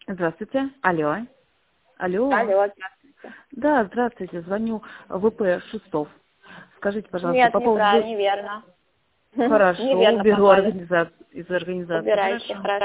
Здравствуйте. Алло. Алло. Алло, здравствуйте. Да, здравствуйте. Звоню ВП Шустов. Скажите, пожалуйста, Нет, по поводу... неверно. Хорошо, Неверно уберу попали. из организации. Убирайте, Хорошо. хорошо.